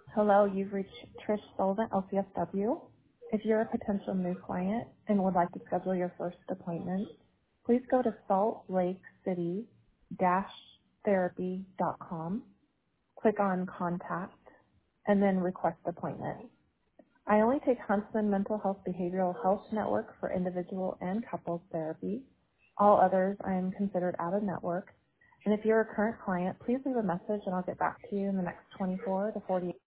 Hello, you've reached Trish Sullivan, LCSW. If you're a potential new client and would like to schedule your first appointment, please go to saltlakecity-therapy.com, click on Contact, and then Request Appointment. I only take Huntsman Mental Health Behavioral Health Network for individual and couples therapy. All others I am considered out of network. And if you're a current client, please leave a message and I'll get back to you in the next 24 to 48